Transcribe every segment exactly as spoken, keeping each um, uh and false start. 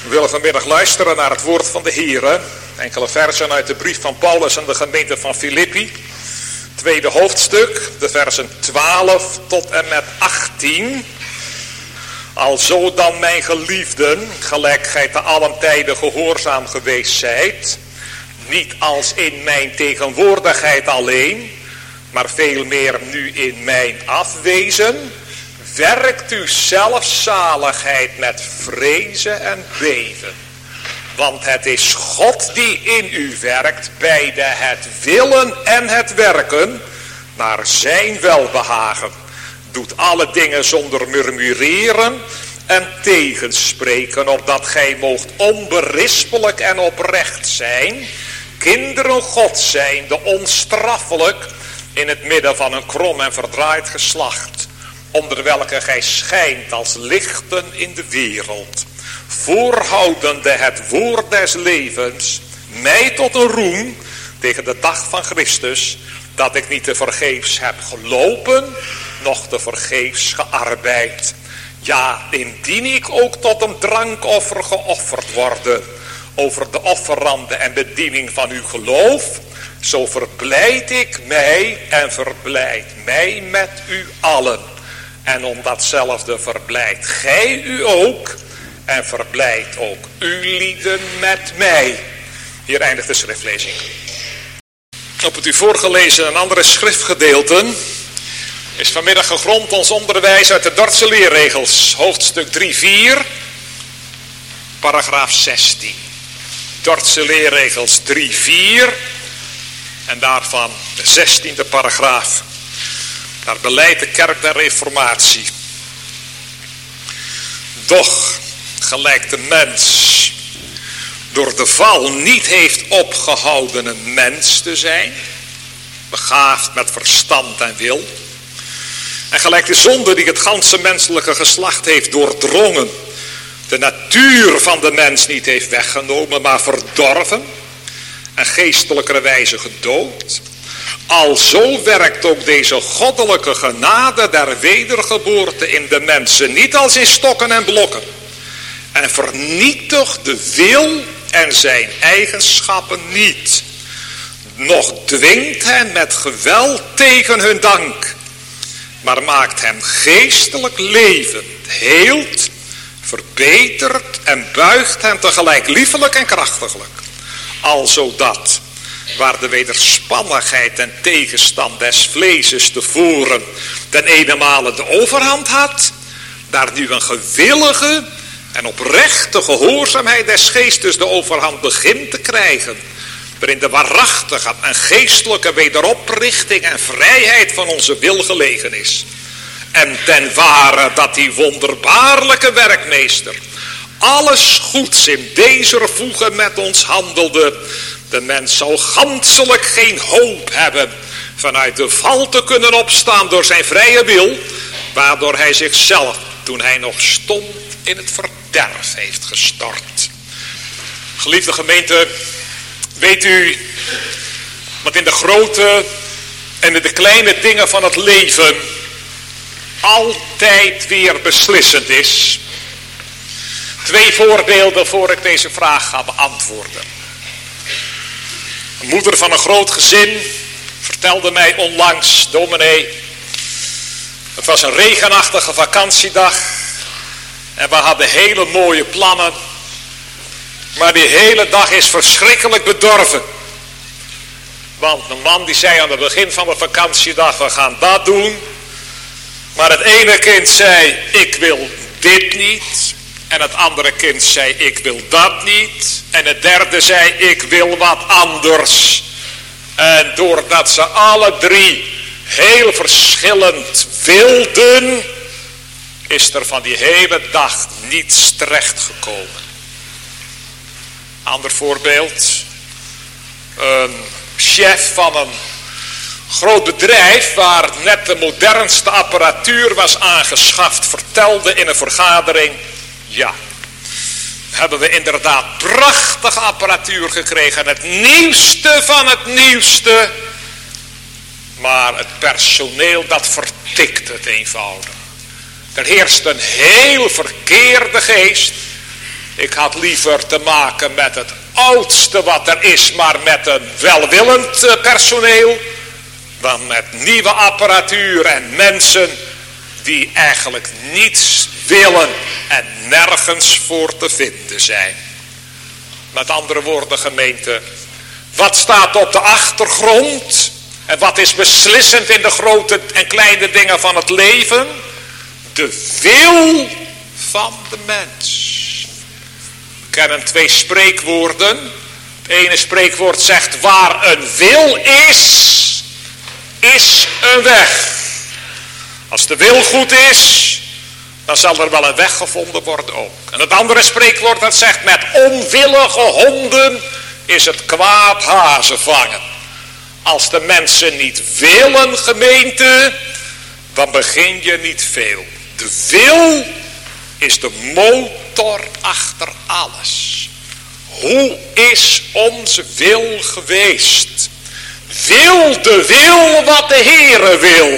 We willen vanmiddag luisteren naar het woord van de Heere. Enkele versen uit de brief van Paulus aan de gemeente van Filippi. Tweede hoofdstuk, de versen twaalf tot en met achttien. Alzo dan, mijn geliefden, gelijk gij te allen tijden gehoorzaam geweest zijt, niet als in mijn tegenwoordigheid alleen, maar veel meer nu in mijn afwezen, werkt u zelfzaligheid met vrezen en beven. Want het is God die in u werkt, beide het willen en het werken, naar zijn welbehagen. Doet alle dingen zonder murmureren en tegenspreken, opdat gij moogt onberispelijk en oprecht zijn, kinderen God zijnde, onstraffelijk, in het midden van een krom en verdraaid geslacht, onder welke gij schijnt als lichten in de wereld, voorhoudende het woord des levens, mij tot een roem tegen de dag van Christus, dat ik niet te vergeefs heb gelopen, noch te vergeefs gearbeid. Ja, indien ik ook tot een drankoffer geofferd worde, over de offerande en bediening van uw geloof, zo verblijd ik mij en verblijd mij met u allen. En om datzelfde verblijdt gij u ook en verblijdt ook uw lieden met mij. Hier eindigt de schriftlezing. Op het u voorgelezen en andere schriftgedeelten is vanmiddag gegrond ons onderwijs uit de Dordtse leerregels, hoofdstuk drie vier, paragraaf zestien. Dordtse leerregels drie vier en daarvan de zestiende paragraaf. Daar beleidt de kerk der reformatie. Doch, gelijk de mens door de val niet heeft opgehouden een mens te zijn, begaafd met verstand en wil, en gelijk de zonde die het ganse menselijke geslacht heeft doordrongen, de natuur van de mens niet heeft weggenomen, maar verdorven en geestelijkerwijze gedood, alzo werkt ook deze goddelijke genade der wedergeboorte in de mensen niet als in stokken en blokken, en vernietigt de wil en zijn eigenschappen niet, noch dwingt hen met geweld tegen hun dank, maar maakt hem geestelijk levend, heelt, verbetert en buigt hem tegelijk liefelijk en krachtiglijk, alzodat waar de wederspannigheid en tegenstand des vleeses tevoren ten enemale de overhand had, daar nu een gewillige en oprechte gehoorzaamheid des geestes de overhand begint te krijgen, waarin de waarachtige en geestelijke wederoprichting en vrijheid van onze wil gelegen is. En ten ware dat die wonderbaarlijke werkmeester alles goeds in deze voegen met ons handelde, de mens zal ganselijk geen hoop hebben vanuit de val te kunnen opstaan door zijn vrije wil, waardoor hij zichzelf, toen hij nog stond, in het verderf heeft gestort. Geliefde gemeente, weet u wat in de grote en in de kleine dingen van het leven altijd weer beslissend is? Twee voorbeelden voor ik deze vraag ga beantwoorden. Een moeder van een groot gezin vertelde mij onlangs: dominee, het was een regenachtige vakantiedag en we hadden hele mooie plannen, maar die hele dag is verschrikkelijk bedorven. Want een man die zei aan het begin van de vakantiedag: we gaan dat doen. Maar het ene kind zei: ik wil dit niet. En het andere kind zei: ik wil dat niet. En het derde zei: ik wil wat anders. En doordat ze alle drie heel verschillend wilden, is er van die hele dag niets terechtgekomen. Ander voorbeeld. Een chef van een groot bedrijf waar net de modernste apparatuur was aangeschaft, vertelde in een vergadering: ja, hebben we inderdaad prachtige apparatuur gekregen, het nieuwste van het nieuwste, maar het personeel dat vertikt het eenvoudig. Er heerst een heel verkeerde geest Ik had liever te maken met het oudste wat er is, maar met een welwillend personeel, dan met nieuwe apparatuur en mensen die eigenlijk niets willen en nergens voor te vinden zijn. Met andere woorden, gemeente, wat staat op de achtergrond en wat is beslissend in de grote en kleine dingen van het leven? De wil van de mens. We kennen twee spreekwoorden. Het ene spreekwoord zegt: waar een wil is, is een weg. Als de wil goed is, dan zal er wel een weg gevonden worden ook. En het andere spreekwoord dat zegt: met onwillige honden is het kwaad hazen vangen. Als de mensen niet willen, gemeente, dan begin je niet veel. De wil is de motor achter alles. Hoe is onze wil geweest? Wil de wil wat de Heere wil?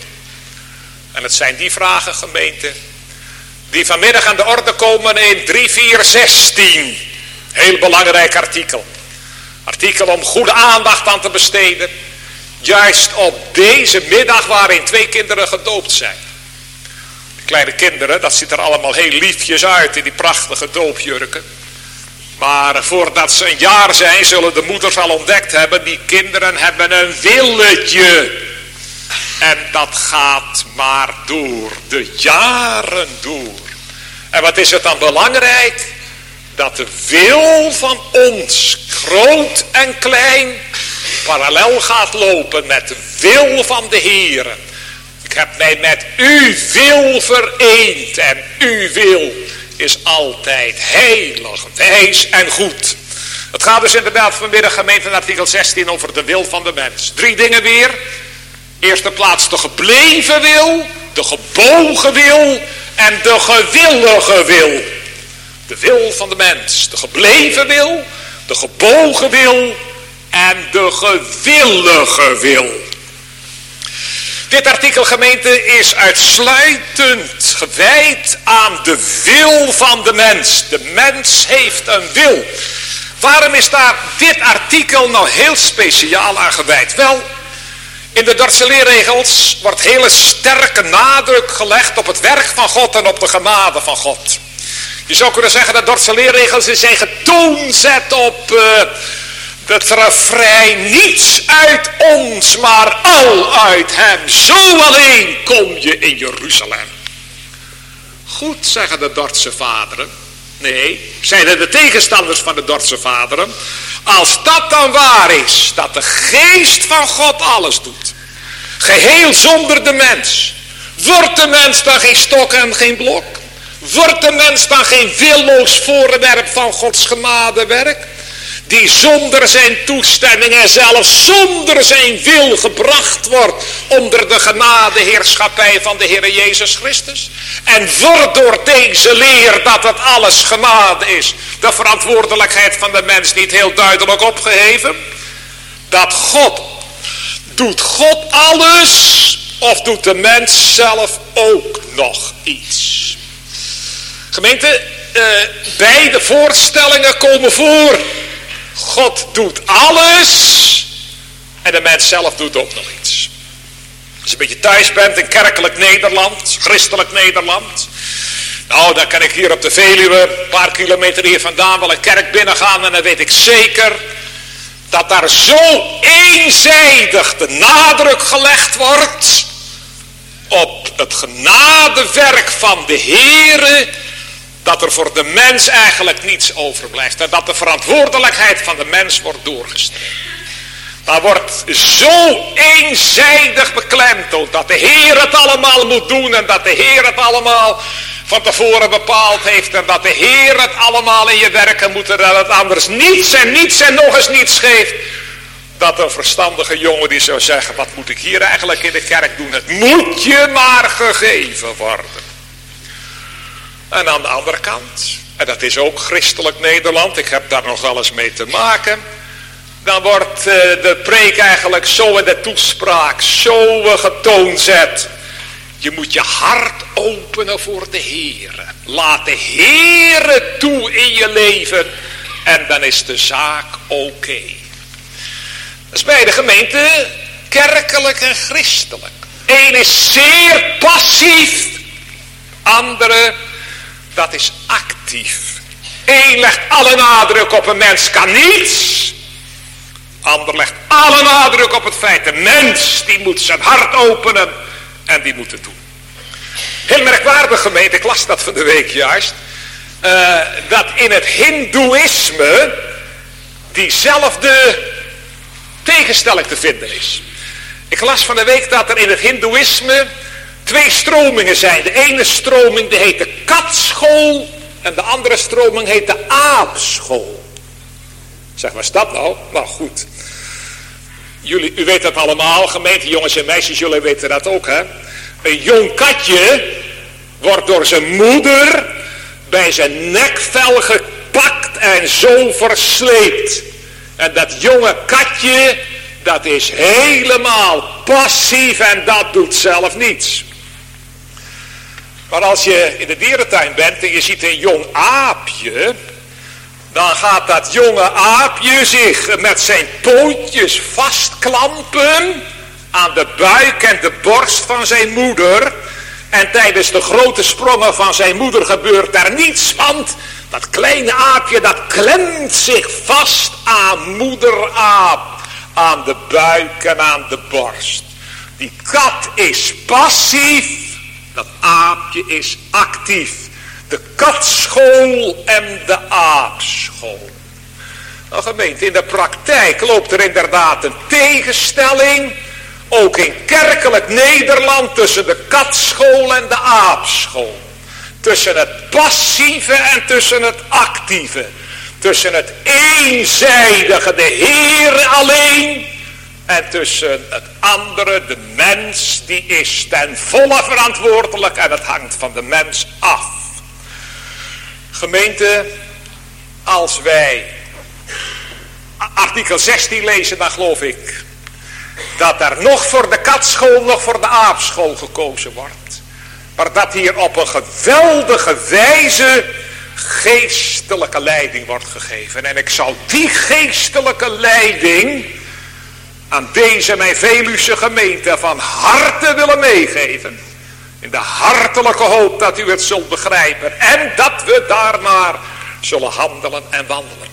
En het zijn die vragen, gemeente, die vanmiddag aan de orde komen in drie vier zestien. Heel belangrijk artikel. Artikel om goede aandacht aan te besteden. Juist op deze middag waarin twee kinderen gedoopt zijn. Die kleine kinderen, dat ziet er allemaal heel liefjes uit in die prachtige doopjurken. Maar voordat ze een jaar zijn, zullen de moeders al ontdekt hebben, die kinderen hebben een willetje. En dat gaat maar door, de jaren door. En wat is het dan belangrijk? Dat de wil van ons, groot en klein, parallel gaat lopen met de wil van de Heere. Ik heb mij met uw wil vereend en uw wil is altijd heilig, wijs en goed. Het gaat dus inderdaad vanmiddag, gemeente, in artikel zestien over de wil van de mens. Drie dingen weer. Eerste plaats de gebleven wil, de gebogen wil en de gewillige wil. De wil van de mens, de gebleven wil, de gebogen wil en de gewillige wil. Dit artikel, gemeente, is uitsluitend gewijd aan de wil van de mens. De mens heeft een wil. Waarom is daar dit artikel nou heel speciaal aan gewijd? Wel, in de Dordtse leerregels wordt hele sterke nadruk gelegd op het werk van God en op de genade van God. Je zou kunnen zeggen dat Dordtse leerregels zijn getoonzet op uh, het refrein: niets uit ons, maar al uit hem. Zo alleen kom je in Jeruzalem. Goed, zeggen de Dordtse vaderen. Nee, zeiden de tegenstanders van de Dordtse vaderen. Als dat dan waar is, dat de geest van God alles doet, geheel zonder de mens, wordt de mens dan geen stok en geen blok? Wordt de mens dan geen willoos voorwerp van Gods genadewerk, die zonder zijn toestemming en zelfs zonder zijn wil gebracht wordt onder de genadeheerschappij van de Heer Jezus Christus? En wordt door deze leer dat het alles genade is, de verantwoordelijkheid van de mens niet heel duidelijk opgeheven? Dat God, doet God alles of doet de mens zelf ook nog iets? Gemeente, uh, beide voorstellingen komen voor. God doet alles en de mens zelf doet ook nog iets. Als je een beetje thuis bent in kerkelijk Nederland, christelijk Nederland. Nou, dan kan ik hier op de Veluwe, een paar kilometer hier vandaan, wel een kerk binnengaan en dan weet ik zeker dat daar zo eenzijdig de nadruk gelegd wordt op het genadewerk van de Heere, dat er voor de mens eigenlijk niets overblijft. En dat de verantwoordelijkheid van de mens wordt doorgestreept. Maar wordt zo eenzijdig beklemtoond dat de Heer het allemaal moet doen. En dat de Heer het allemaal van tevoren bepaald heeft. En dat de Heer het allemaal in je werken moet. En dat het anders niets en niets en nog eens niets geeft. Dat een verstandige jongen die zou zeggen: wat moet ik hier eigenlijk in de kerk doen? Het moet je maar gegeven worden. En aan de andere kant, en dat is ook christelijk Nederland, ik heb daar nog wel eens mee te maken, dan wordt uh, de preek eigenlijk zo in de toespraak zo uh, getoonzet. Je moet je hart openen voor de Heere. Laat de Heere toe in je je leven en dan is de zaak oké. Okay. Dat is bij de gemeente kerkelijk en christelijk. Eén is zeer passief, andere dat is actief. Eén legt alle nadruk op een mens kan niets. Ander legt alle nadruk op het feit, de mens die moet zijn hart openen en die moet het doen. Heel merkwaardig gemeente, ik las dat van de week juist. Uh, dat in het hindoeïsme diezelfde tegenstelling te vinden is. Ik las van de week dat er in het hindoeïsme twee stromingen zijn. De ene stroming die heet de katschool en de andere stroming heet de aapschool. Zeg, wat is dat nou? Nou goed. Jullie, u weet dat allemaal, gemeente, jongens en meisjes, jullie weten dat ook, hè? Een jong katje wordt door zijn moeder bij zijn nekvel gepakt en zo versleept. En dat jonge katje, dat is helemaal passief en dat doet zelf niets. Maar als je in de dierentuin bent en je ziet een jong aapje, dan gaat dat jonge aapje zich met zijn pootjes vastklampen aan de buik en de borst van zijn moeder. En tijdens de grote sprongen van zijn moeder gebeurt er niets, want dat kleine aapje dat klemt zich vast aan moeder aap, aan de buik en aan de borst. Die kat is passief, dat aapje is actief. De katschool en de aapschool. Nou gemeente, in de praktijk loopt er inderdaad een tegenstelling, ook in kerkelijk Nederland, tussen de katschool en de aapschool. Tussen het passieve en tussen het actieve. Tussen het eenzijdige, de Heer alleen, en tussen het andere, de mens, die is ten volle verantwoordelijk en het hangt van de mens af. Gemeente, als wij artikel zestien lezen, dan geloof ik dat er nog voor de katschool, nog voor de aapschool gekozen wordt. Maar dat hier op een geweldige wijze geestelijke leiding wordt gegeven. En ik zou die geestelijke leiding aan deze mijn Veluwse gemeente van harte willen meegeven. In de hartelijke hoop dat u het zult begrijpen. En dat we daarnaar zullen handelen en wandelen.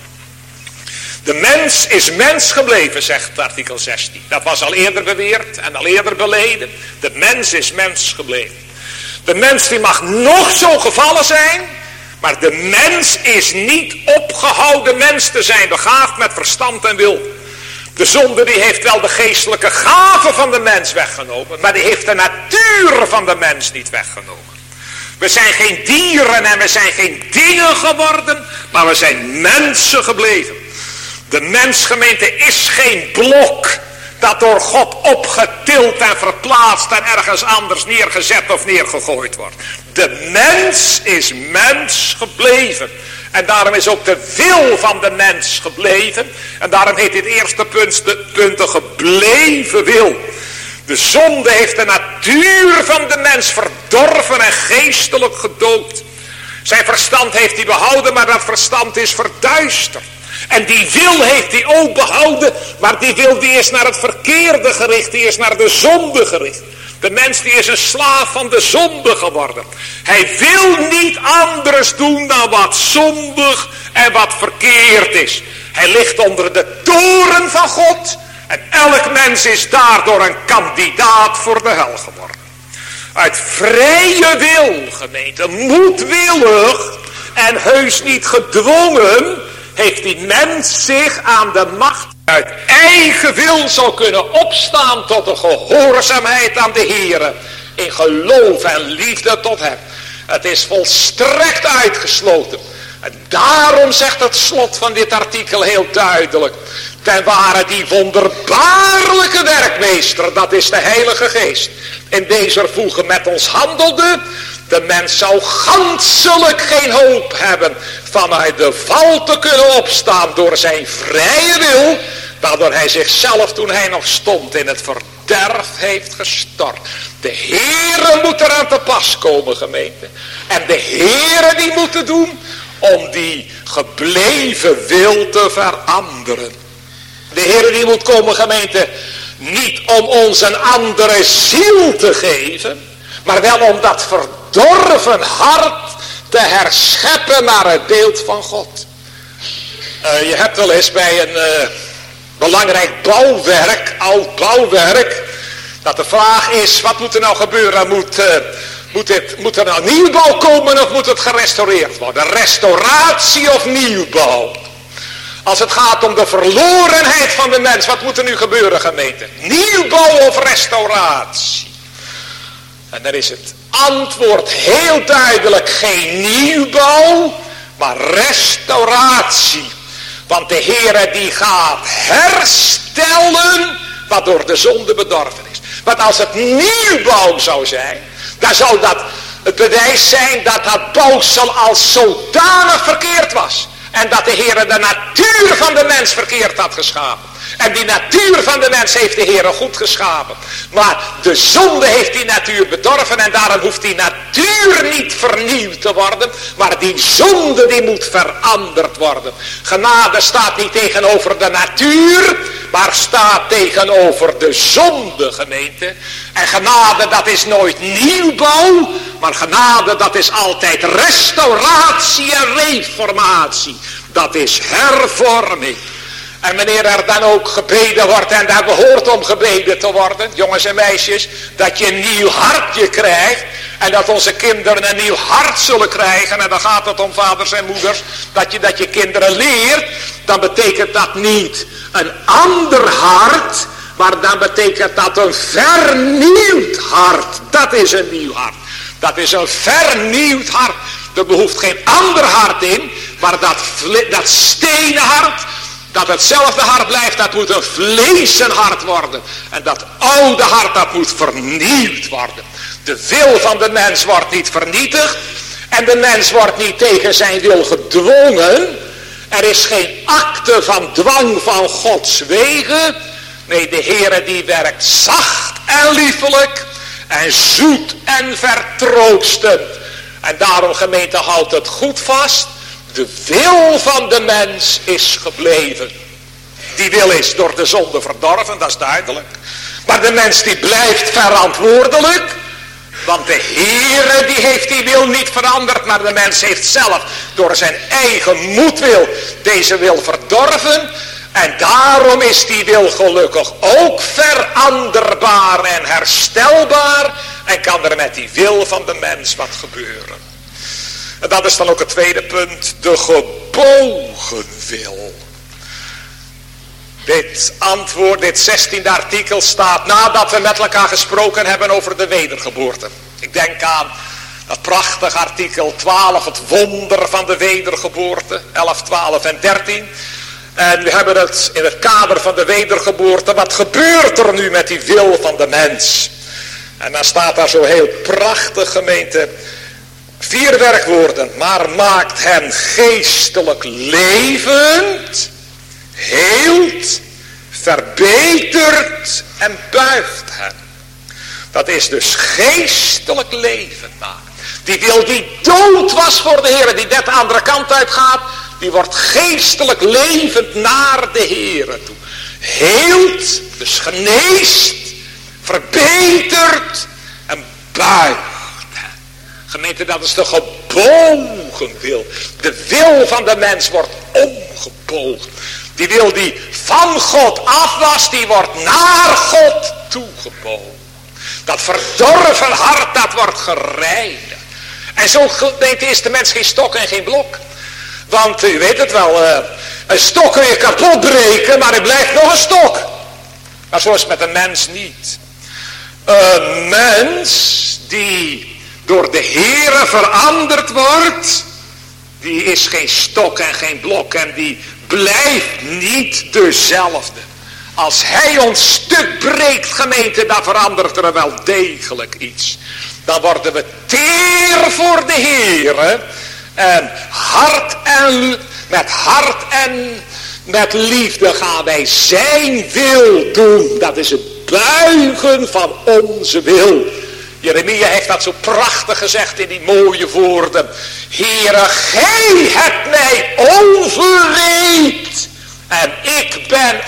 De mens is mens gebleven, zegt artikel zestien. Dat was al eerder beweerd en al eerder beleden. De mens is mens gebleven. De mens die mag nog zo gevallen zijn, maar de mens is niet opgehouden mens te zijn, begaafd met verstand en wil. De zonde die heeft wel de geestelijke gaven van de mens weggenomen, maar die heeft de natuur van de mens niet weggenomen. We zijn geen dieren en we zijn geen dingen geworden, maar we zijn mensen gebleven. De mensgemeente is geen blok dat door God opgetild en verplaatst en ergens anders neergezet of neergegooid wordt. De mens is mens gebleven. En daarom is ook de wil van de mens gebleven. En daarom heet dit eerste punt de, punt de gebleven wil. De zonde heeft de natuur van de mens verdorven en geestelijk gedood. Zijn verstand heeft hij behouden, maar dat verstand is verduisterd. En die wil heeft hij ook behouden, maar die wil die is naar het verkeerde gericht, die is naar de zonde gericht. De mens die is een slaaf van de zonde geworden. Hij wil niet anders doen dan wat zondig en wat verkeerd is. Hij ligt onder de toren van God en elk mens is daardoor een kandidaat voor de hel geworden. Uit vrije wil, gemeente, moedwillig en heus niet gedwongen, heeft die mens zich aan de macht uit eigen wil zou kunnen opstaan tot de gehoorzaamheid aan de Heere. In geloof en liefde tot hem. Het is volstrekt uitgesloten. En daarom zegt het slot van dit artikel heel duidelijk. Ten ware die wonderbaarlijke werkmeester, dat is de Heilige Geest, in deze voegen met ons handelde. De mens zou ganselijk geen hoop hebben vanuit de val te kunnen opstaan door zijn vrije wil, waardoor hij zichzelf toen hij nog stond in het verderf heeft gestort. De Heere moet eraan te pas komen, gemeente. En de Heere die moet het doen om die gebleven wil te veranderen. De Heer die moet komen, gemeente, niet om ons een andere ziel te geven, maar wel om dat verdorven hart te herscheppen naar het beeld van God. Uh, je hebt wel eens bij een uh, belangrijk bouwwerk, oud bouwwerk, dat de vraag is, wat moet er nou gebeuren? Moet, uh, moet, het, moet er nou nieuwbouw komen of moet het gerestaureerd worden? Restauratie of nieuwbouw? Als het gaat om de verlorenheid van de mens, wat moet er nu gebeuren, gemeente? Nieuwbouw of restauratie? En dan is het antwoord heel duidelijk geen nieuwbouw, maar restauratie. Want de Heere die gaat herstellen wat door de zonde bedorven is. Want als het nieuwbouw zou zijn, dan zou dat het bewijs zijn dat dat bouwsel als zodanig verkeerd was. En dat de Heere de natuur van de mens verkeerd had geschapen. En die natuur van de mens heeft de Heere goed geschapen. Maar de zonde heeft die natuur bedorven. En daarom hoeft die natuur niet vernieuwd te worden. Maar die zonde die moet veranderd worden. Genade staat niet tegenover de natuur. Maar staat tegenover de zonde, gemeente. En genade dat is nooit nieuwbouw. Maar genade dat is altijd restauratie en reformatie. Dat is hervorming. En wanneer er dan ook gebeden wordt, en daar behoort om gebeden te worden, jongens en meisjes, dat je een nieuw hartje krijgt, en dat onze kinderen een nieuw hart zullen krijgen, en dan gaat het om vaders en moeders, dat je, dat je kinderen leert, dan betekent dat niet een ander hart, maar dan betekent dat een vernieuwd hart. Dat is een nieuw hart. Dat is een vernieuwd hart. Er behoeft geen ander hart in, maar dat, dat stenen hart, dat hetzelfde hart blijft, dat moet een vleesen hart worden. En dat oude hart, dat moet vernieuwd worden. De wil van de mens wordt niet vernietigd. En de mens wordt niet tegen zijn wil gedwongen. Er is geen akte van dwang van Gods wegen. Nee, de Heere die werkt zacht en liefelijk. En zoet en vertroostend. En daarom, gemeente, houdt het goed vast. De wil van de mens is gebleven. Die wil is door de zonde verdorven, dat is duidelijk. Maar de mens die blijft verantwoordelijk. Want de Heere die heeft die wil niet veranderd. Maar de mens heeft zelf door zijn eigen moedwil deze wil verdorven. En daarom is die wil gelukkig ook veranderbaar en herstelbaar. En kan er met die wil van de mens wat gebeuren. En dat is dan ook het tweede punt. De gebogen wil. Dit antwoord, dit zestiende artikel staat nadat we met elkaar gesproken hebben over de wedergeboorte. Ik denk aan dat prachtige artikel twaalf, het wonder van de wedergeboorte. elf, twaalf en dertien. En we hebben het in het kader van de wedergeboorte. Wat gebeurt er nu met die wil van de mens? En dan staat daar zo heel prachtig, gemeente. Vier werkwoorden. Maar maakt hen geestelijk levend, heelt, verbetert en buigt hen. Dat is dus geestelijk levend maken. Die wil die dood was voor de Heer, die net de andere kant uitgaat, die wordt geestelijk levend naar de Heer toe. Heelt, dus geneest, verbetert en buigt. Gemeente, dat is de gebogen wil. De wil van de mens wordt omgebogen. Die wil die van God af was, die wordt naar God toegebogen. Dat verdorven hart, dat wordt gereinigd. En zo gemeente is de mens geen stok en geen blok. Want u weet het wel, uh, een stok kun je kapot breken, maar er blijft nog een stok. Maar zo is het met een mens niet. Een mens die door de Heere veranderd wordt, die is geen stok en geen blok en die blijft niet dezelfde. Als hij ons stuk breekt, gemeente, dan verandert er wel degelijk iets. Dan worden we teer voor de Heere en hart en met hart en met liefde gaan wij zijn wil doen. Dat is het buigen van onze wil. Jeremia heeft dat zo prachtig gezegd in die mooie woorden. Heere, gij hebt mij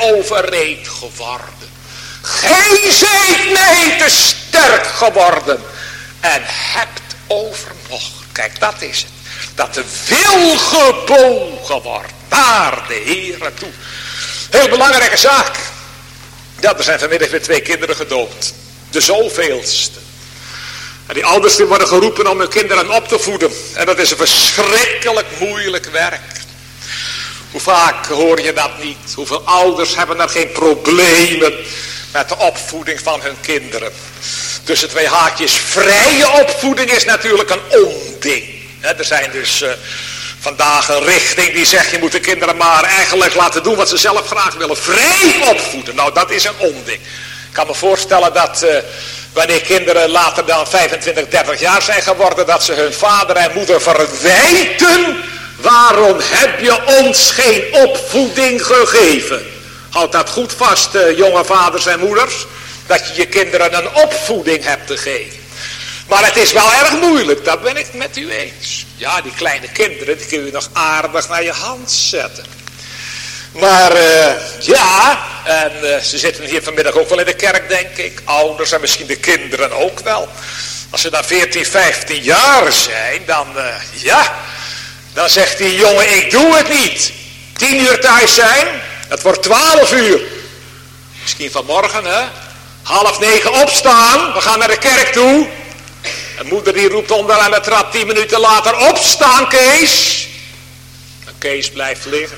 overreed geworden. Gij zijt mij te sterk geworden en hebt overmocht. Kijk, dat is het. Dat de wil gebogen wordt naar de Heere toe. Heel belangrijke zaak. Ja, er zijn vanmiddag weer twee kinderen gedoopt. De zoveelste. En die ouders die worden geroepen om hun kinderen op te voeden. En dat is een verschrikkelijk moeilijk werk. Hoe vaak hoor je dat niet? Hoeveel ouders hebben er geen problemen met de opvoeding van hun kinderen? Tussen twee haakjes, vrije opvoeding is natuurlijk een onding. He, er zijn dus uh, vandaag een richting die zegt, je moet de kinderen maar eigenlijk laten doen wat ze zelf graag willen. Vrij opvoeden, nou dat is een onding. Ik kan me voorstellen dat uh, wanneer kinderen later dan vijfentwintig, dertig jaar zijn geworden, dat ze hun vader en moeder verwijten. Waarom heb je ons geen opvoeding gegeven? Houd dat goed vast, uh, jonge vaders en moeders. Dat je je kinderen een opvoeding hebt te geven. Maar het is wel erg moeilijk, dat ben ik het met u eens. Ja, die kleine kinderen, die kun je nog aardig naar je hand zetten. Maar uh, ja, en uh, ze zitten hier vanmiddag ook wel in de kerk, denk ik. Ouders en misschien de kinderen ook wel. Als ze dan veertien, vijftien jaar zijn, dan uh, ja... Dan zegt die jongen, ik doe het niet. Tien uur thuis zijn, het wordt twaalf uur. Misschien vanmorgen, hè. Half negen opstaan, we gaan naar de kerk toe. En moeder die roept onderaan de trap tien minuten later, opstaan Kees. En Kees blijft liggen.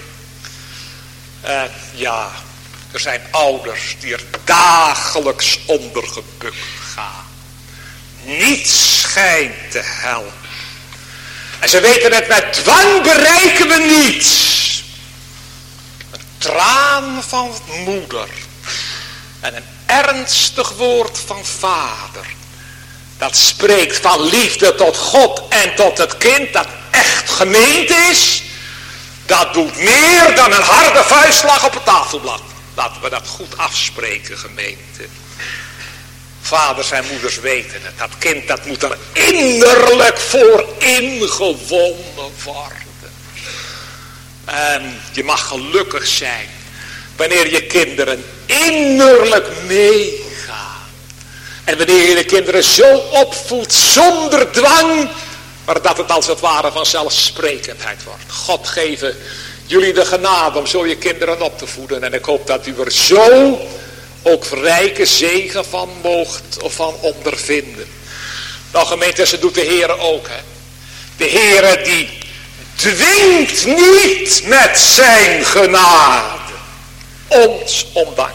En ja, er zijn ouders die er dagelijks onder gebukt gaan. Niets schijnt te helpen. En ze weten het, met dwang bereiken we niets. Een traan van moeder. En een ernstig woord van vader. Dat spreekt van liefde tot God en tot het kind. Dat echt gemeend is. Dat doet meer dan een harde vuistslag op het tafelblad. Laten we dat goed afspreken, gemeente. Vaders en moeders weten het. Dat kind dat moet er innerlijk voor ingewonnen worden. En je mag gelukkig zijn wanneer je kinderen innerlijk meegaan. En wanneer je de kinderen zo opvoedt zonder dwang, maar dat het als het ware vanzelfsprekendheid wordt. God geven jullie de genade om zo je kinderen op te voeden. En ik hoop dat u er zo ook rijke zegen van moogt of van ondervinden. Nou gemeente, ze doet de Heere ook. Hè? De Heere die dwingt niet met zijn genade ons om dank.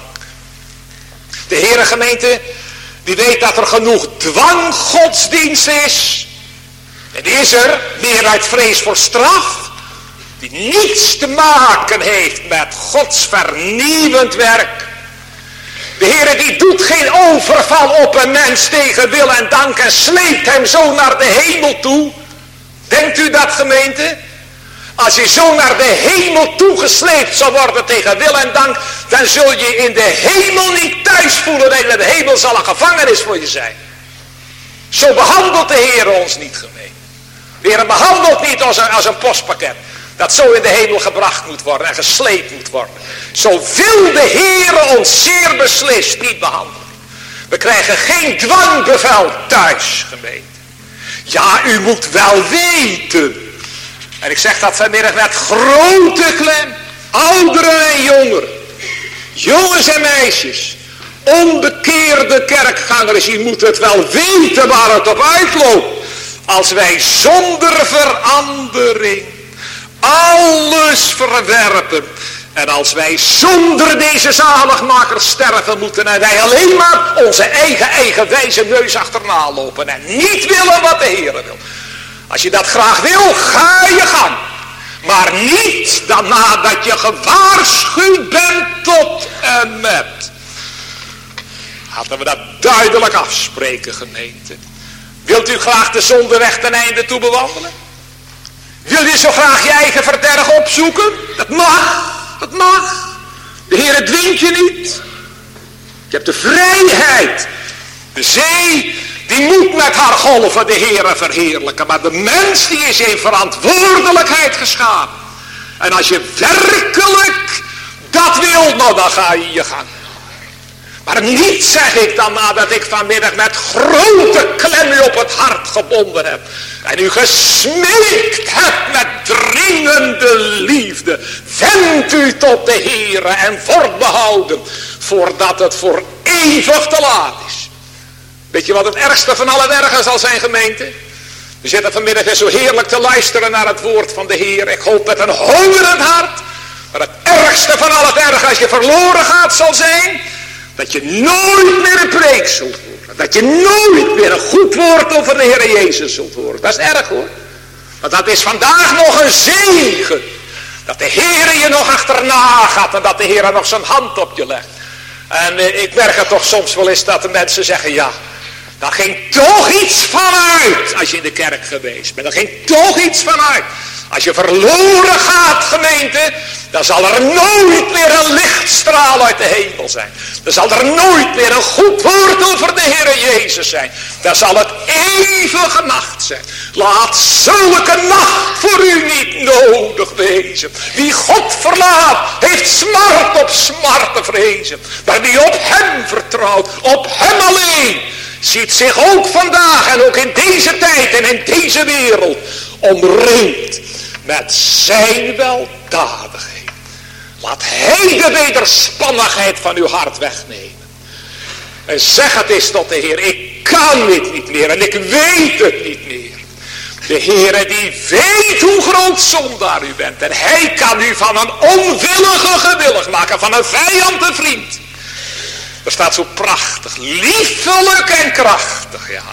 De Heere gemeente die weet dat er genoeg dwanggodsdienst is. En die is er meer uit vrees voor straf. Die niets te maken heeft met Gods vernieuwend werk. De Heere die doet geen overval op een mens tegen wil en dank en sleept hem zo naar de hemel toe. Denkt u dat, gemeente? Als je zo naar de hemel toe gesleept zou worden tegen wil en dank, dan zul je in de hemel niet thuis voelen. En de hemel zal een gevangenis voor je zijn. Zo behandelt de Heere ons niet, gemeente. De Heere behandelt niet als een, als een postpakket. Dat zo in de hemel gebracht moet worden en gesleept moet worden. Zo wil de Heere ons zeer beslist niet behandelen. We krijgen geen dwangbevel thuis, gemeente. Ja, u moet wel weten. En ik zeg dat vanmiddag met grote klem. Ouderen en jongeren. Jongens en meisjes. Onbekeerde kerkgangers. Je moet het wel weten waar het op uitloopt. Als wij zonder verandering alles verwerpen. En als wij zonder deze zaligmaker sterven moeten. En wij alleen maar onze eigen eigenwijze neus achterna lopen. En niet willen wat de Heere wil. Als je dat graag wil, ga je gang. Maar niet dan nadat je gewaarschuwd bent tot en met. Laten we dat duidelijk afspreken, gemeente. Wilt u graag de zondeweg ten einde toe bewandelen? Wil je zo graag je eigen verderf opzoeken? Dat mag, dat mag. De Heere dwingt je niet. Je hebt de vrijheid. De zee, die moet met haar golven de Heere verheerlijken. Maar de mens, die is in verantwoordelijkheid geschapen. En als je werkelijk dat wil, nou dan ga je je gang. Maar niet, zeg ik dan, nadat ik vanmiddag met grote klem u op het hart gebonden heb. En u gesmeekt hebt met dringende liefde. Wend u tot de Heere en word behouden. Voordat het voor eeuwig te laat is. Weet je wat het ergste van alle ergen zal zijn, gemeente? We zitten vanmiddag weer zo heerlijk te luisteren naar het woord van de Heer. Ik hoop met een hongerend hart. Maar het ergste van al het erg als je verloren gaat zal zijn. Dat je nooit meer een preek zult horen. Dat je nooit meer een goed woord over de Heer Jezus zult horen. Dat is erg hoor. Maar dat is vandaag nog een zegen. Dat de Heer je nog achterna gaat. En dat de Heer nog zijn hand op je legt. En eh, ik merk het toch soms wel eens dat de mensen zeggen ja. Daar ging toch iets vanuit als je in de kerk geweest bent. Daar ging toch iets vanuit. Als je verloren gaat, gemeente, dan zal er nooit meer een lichtstraal uit de hemel zijn. Dan zal er nooit meer een goed woord over de Heer Jezus zijn. Dan zal het eeuwige nacht zijn. Laat zulke nacht voor u niet nodig wezen. Wie God verlaat, heeft smart op smart te vrezen. Maar wie op hem vertrouwt, op hem alleen, ziet zich ook vandaag en ook in deze tijd en in deze wereld omringd met zijn weldadigheid. Laat hij de wederspannigheid van uw hart wegnemen. En zeg het eens tot de Heer, ik kan dit niet meer en ik weet het niet meer. De Heere die weet hoe groot zondaar u bent. En hij kan u van een onwillige gewillig maken, van een vijand een vriend. Er staat zo prachtig, liefelijk en krachtig, ja.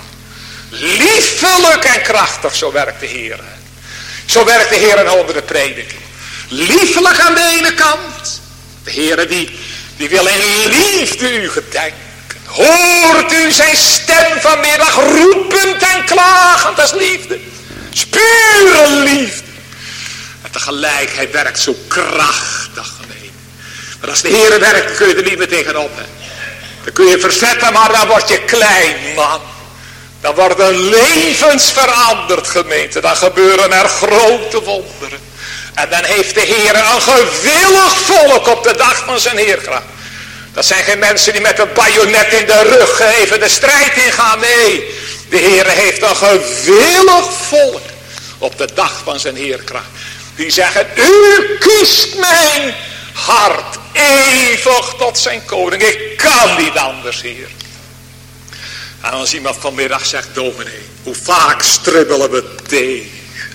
Liefelijk en krachtig, zo werkt de Heer. Zo werkt de Heer onder de prediking. Liefelijk aan de ene kant. De Heer die, die wil in liefde u gedenken. Hoort u zijn stem vanmiddag roepend en klagend, dat is liefde. Dat is pure liefde. En tegelijk, hij werkt zo krachtig. Nee. Maar als de Heer werkt, kun je er niet meer tegenop. Hè. Dan kun je verzetten, maar dan word je klein, man. Dan worden levens veranderd, gemeente. Dan gebeuren er grote wonderen. En dan heeft de Heer een gewillig volk op de dag van zijn heerkracht. Dat zijn geen mensen die met een bajonet in de rug even de strijd ingaan. Nee, de Heer heeft een gewillig volk op de dag van zijn heerkracht. Die zeggen, u kiest mijn hart eeuwig tot zijn koning. Ik kan niet anders, Heer. En als iemand vanmiddag zegt, dominee, hoe vaak stribbelen we tegen?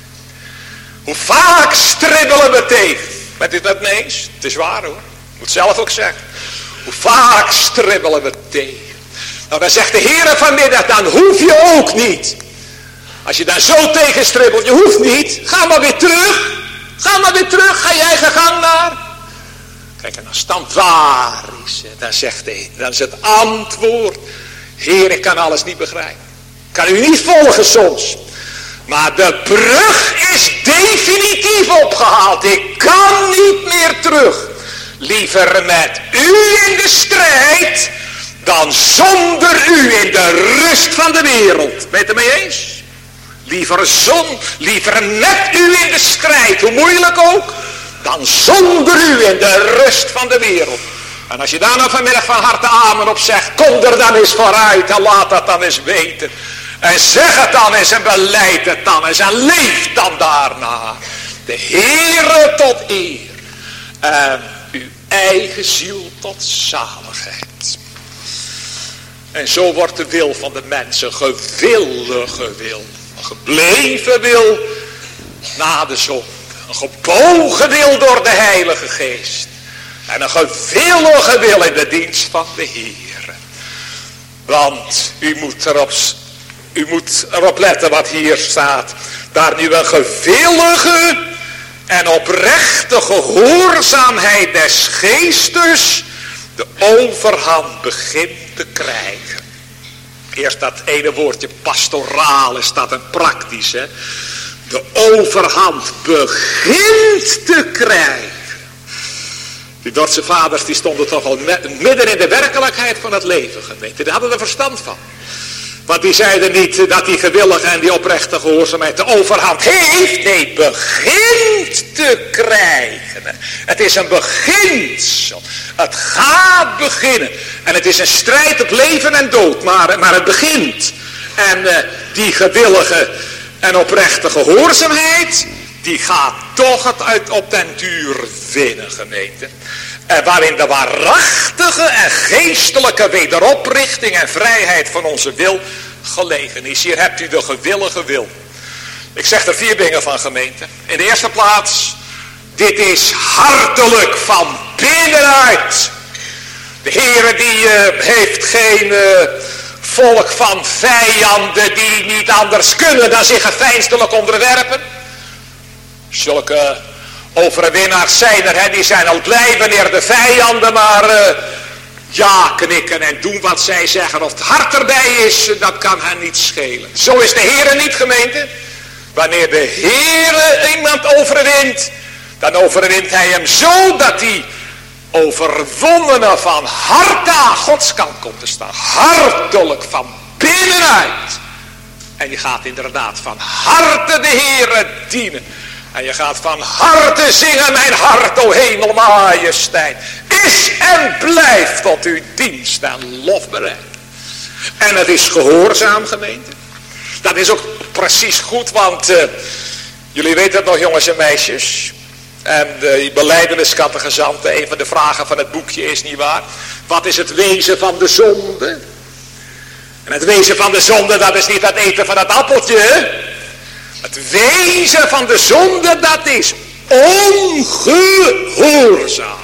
Hoe vaak stribbelen we tegen? Bent u dat mee eens? Het is waar hoor. Ik moet zelf ook zeggen. Hoe vaak stribbelen we tegen? Nou, dan zegt de Heer vanmiddag, dan hoef je ook niet. Als je daar zo tegen stribbelt, je hoeft niet. Ga maar weer terug. Ga maar weer terug. Ga je eigen gang naar. Kijk, en als het waar is, dan, zegt de, dan is het antwoord, Heer, ik kan alles niet begrijpen. Ik kan u niet volgen soms. Maar de brug is definitief opgehaald. Ik kan niet meer terug. Liever met u in de strijd dan zonder u in de rust van de wereld. Ben je het ermee eens? Liever, zon, liever met u in de strijd, hoe moeilijk ook, dan zonder u in de rust van de wereld. En als je daar nou vanmiddag van harte amen op zegt, kom er dan eens vooruit en laat dat dan eens weten. En zeg het dan eens en beleid het dan eens en leef dan daarna. De Heere tot eer en uw eigen ziel tot zaligheid. En zo wordt de wil van de mens een gewillige wil. Een gebleven wil na de zonde. Een gebogen wil door de Heilige Geest. En een gewillige wil in de dienst van de Heer. Want u moet erop, u moet erop letten wat hier staat. Daar nu een gewillige en oprechte gehoorzaamheid des geestes de overhand begint te krijgen. Eerst dat ene woordje pastoraal is dat een praktisch. Hè? De overhand begint te krijgen. Die Dordtse vaders die stonden toch al midden in de werkelijkheid van het leven, gemeente. Die hadden er verstand van. Want die zeiden niet dat die gewillige en die oprechte gehoorzaamheid de overhand heeft. Nee, begint te krijgen. Het is een beginsel. Het gaat beginnen. En het is een strijd op leven en dood. Maar, maar het begint. En uh, die gewillige en oprechte gehoorzaamheid, die gaat toch het uit op den duur winnen, gemeente. En waarin de waarachtige en geestelijke wederoprichting en vrijheid van onze wil gelegen is. Hier hebt u de gewillige wil. Ik zeg er vier dingen van, gemeente. In de eerste plaats, dit is hartelijk van binnenuit. De Heere die uh, heeft geen uh, volk van vijanden die niet anders kunnen dan zich geveinsdelijk onderwerpen. Zulke overwinnaars zijn er, hè, die zijn al blij wanneer de vijanden maar uh, ja knikken en doen wat zij zeggen. Of het hart erbij is, dat kan hen niet schelen. Zo is de Heere niet, gemeente. Wanneer de Heere iemand overwint, dan overwint hij hem zo dat hij overwonnene van harte aan Gods kant komt te staan. Hartelijk van binnenuit. En je gaat inderdaad van harte de Heere dienen. En je gaat van harte zingen, mijn hart, o hemel, majesteit, is en blijft tot uw dienst en lof bereid. En het is gehoorzaam, gemeente. Dat is ook precies goed, want uh, jullie weten het nog, jongens en meisjes. En de belijdeniscategezanten, een van de vragen van het boekje is, niet waar? Wat is het wezen van de zonde? En het wezen van de zonde, dat is niet het eten van het appeltje. Het wezen van de zonde, dat is ongehoorzaamheid.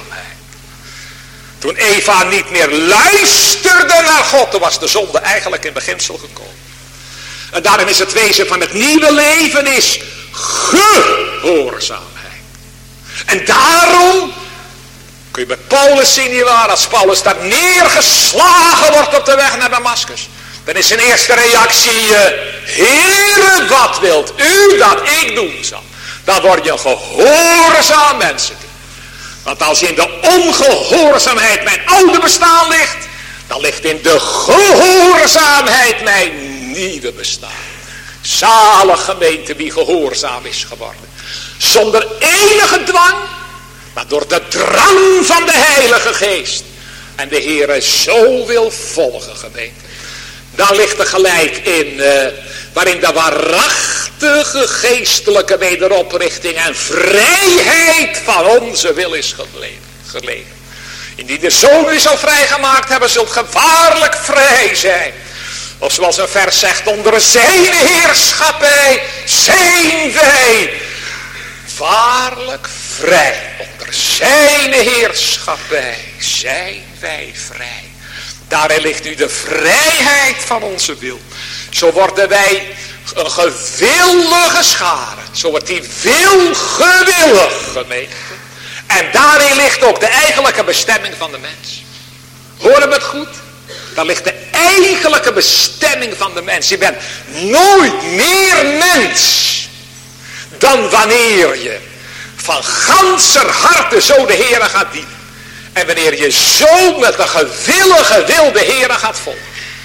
Toen Eva niet meer luisterde naar God, toen was de zonde eigenlijk in beginsel gekomen. En daarom is het wezen van het nieuwe leven is gehoorzaamheid. En daarom kun je bij Paulus zien, nietwaar, als Paulus daar neergeslagen wordt op de weg naar Damascus. Dan is zijn eerste reactie, uh, Heere, wat wilt u dat ik doen zal? Dan word je een gehoorzaam mensen. Want als in de ongehoorzaamheid mijn oude bestaan ligt, dan ligt in de gehoorzaamheid mijn nieuwe bestaan. Zalig gemeente wie gehoorzaam is geworden. Zonder enige dwang, maar door de drang van de Heilige Geest. En de Heere zo wil volgen, gemeente. Dan ligt er gelijk in, uh, waarin de waarachtige geestelijke wederoprichting en vrijheid van onze wil is gelegen. Indien de Zoon u zal vrijgemaakt hebben, zult gevaarlijk vrij zijn. Of zoals een vers zegt, onder zijn heerschappij zijn wij waarlijk vrij. Onder zijn heerschappij zijn wij vrij. Daarin ligt nu de vrijheid van onze wil. Zo worden wij een gewillige schare. Zo wordt die wil gewillig, gemeente. En daarin ligt ook de eigenlijke bestemming van de mens. Hoor hem het goed? Daar ligt de eigenlijke bestemming van de mens. Je bent nooit meer mens dan wanneer je van ganser harte zo de Heere gaat dienen. En wanneer je zo met de gewillige wil de Heere gaat volgen.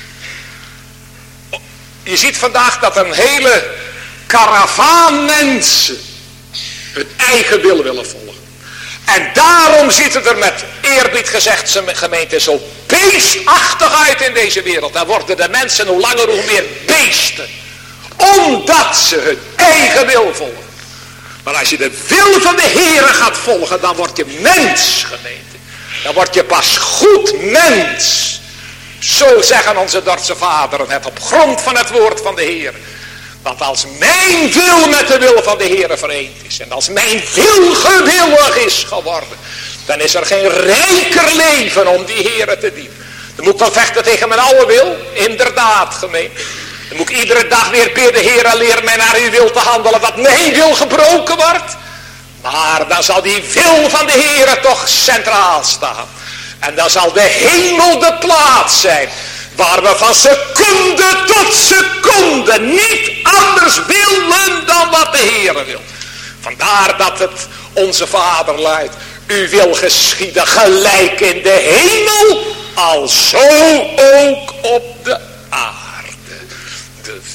Je ziet vandaag dat een hele karavaan mensen hun eigen wil willen volgen. En daarom ziet het er met eerbied gezegd, zijn gemeente, zo beestachtig uit in deze wereld. Dan worden de mensen hoe langer hoe meer beesten. Omdat ze hun eigen wil volgen. Maar als je de wil van de Heere gaat volgen, dan word je mens, gemeente. Dan word je pas goed mens. Zo zeggen onze Dordtse vaderen het op grond van het woord van de Heer. Want als mijn wil met de wil van de Heer vereend is. En als mijn wil gewillig is geworden. Dan is er geen rijker leven om die Heer te dienen. Dan moet ik wel vechten tegen mijn oude wil. Inderdaad, gemeente. Dan moet ik iedere dag weer bidden. Heer, leer mij naar uw wil te handelen. Dat mijn wil gebroken wordt. Maar dan zal die wil van de Heer toch centraal staan. En dan zal de hemel de plaats zijn. Waar we van seconde tot seconde niet anders willen dan wat de Heer wil. Vandaar dat het onze Vader luidt. U wil geschieden gelijk in de hemel. Alzo ook op de aarde.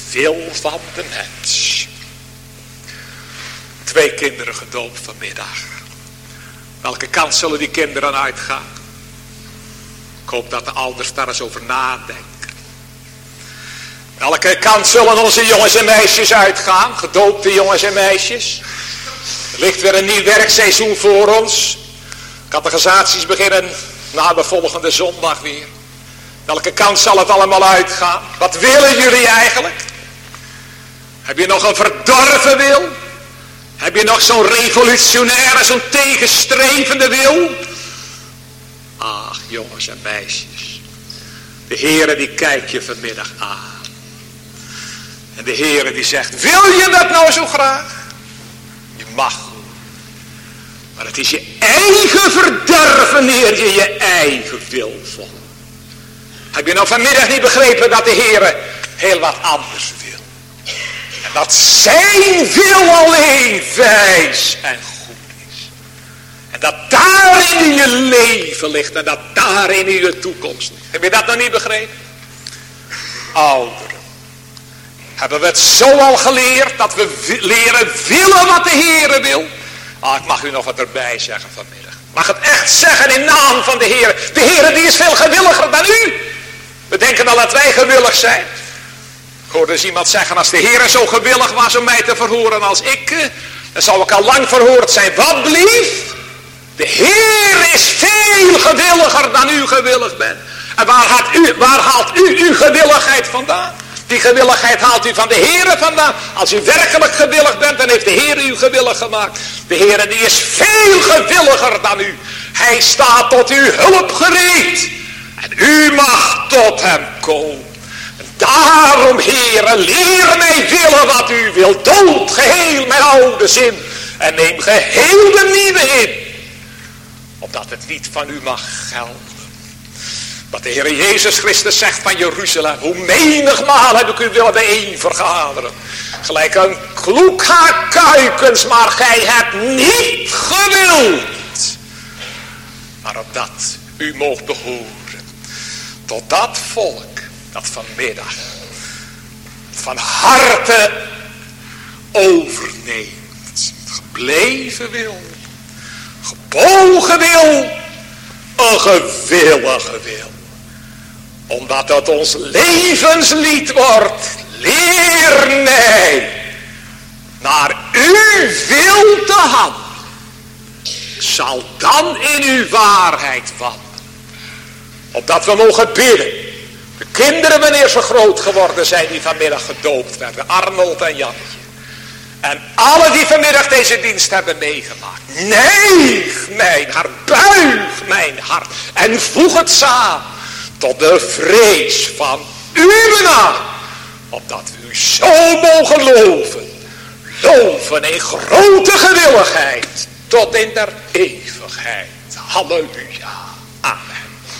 wil van de mens. Twee kinderen gedoopt vanmiddag. Welke kant zullen die kinderen uitgaan? Ik hoop dat de ouders daar eens over nadenken. Welke kant zullen onze jongens en meisjes uitgaan? Gedoopte jongens en meisjes. Er ligt weer een nieuw werkseizoen voor ons. Catechisaties beginnen na de volgende zondag weer. Welke kant zal het allemaal uitgaan? Wat willen jullie eigenlijk? Heb je nog een verdorven wil? Heb je nog zo'n revolutionaire, zo'n tegenstrevende wil? Ach, jongens en meisjes. De Heere die kijkt je vanmiddag aan. En de Heere die zegt, wil je dat nou zo graag? Je mag. Maar het is je eigen verderf wanneer je je eigen wil volgt. Heb je nou vanmiddag niet begrepen dat de Heere heel wat anders wil? En dat zijn wil alleen wijs en goed is. En dat daarin in je leven ligt en dat daarin in je toekomst ligt. Heb je dat nog niet begrepen? Ouderen. Hebben we het zo al geleerd dat we leren willen wat de Heere wil? Ah, ik mag u nog wat erbij zeggen vanmiddag. Ik mag het echt zeggen in naam van de Heere. De Heere die is veel gewilliger dan u. We denken wel dat wij gewillig zijn. Ik hoorde eens iemand zeggen, als de Heere zo gewillig was om mij te verhoren als ik, dan zou ik al lang verhoord zijn. Wat blief? De Heer is veel gewilliger dan u gewillig bent. En waar haalt u, waar haalt u uw gewilligheid vandaan? Die gewilligheid haalt u van de Heere vandaan. Als u werkelijk gewillig bent, dan heeft de Heere u gewillig gemaakt. De Heere die is veel gewilliger dan u. Hij staat tot uw hulp gereed. En u mag tot hem komen. En daarom, Heere, leer mij willen wat u wilt. Dood geheel mijn oude zin. En neem geheel de nieuwe in. Opdat het niet van u mag gelden. Wat de Heer Jezus Christus zegt van Jeruzalem. Hoe menigmaal heb ik u willen bijeen vergaderen. Gelijk een kloek haar kuikens, maar gij hebt niet gewild. Maar opdat u moogt behoren tot dat volk dat vanmiddag van harte overneemt. Gebleven wil, gebogen wil, een gewillige wil. Omdat het ons levenslied wordt. Leer mij naar uw wil te handelen. Zal dan in uw waarheid wandelen. Opdat we mogen bidden. De kinderen wanneer ze groot geworden zijn die vanmiddag gedoopt werden. Arnold en Jannetje. En alle die vanmiddag deze dienst hebben meegemaakt. Neig mijn hart, buig mijn hart. En voeg het samen. Tot de vrees van uw naam. Opdat we u zo mogen loven. Loven in grote gewilligheid. Tot in der eeuwigheid. Halleluja. Amen.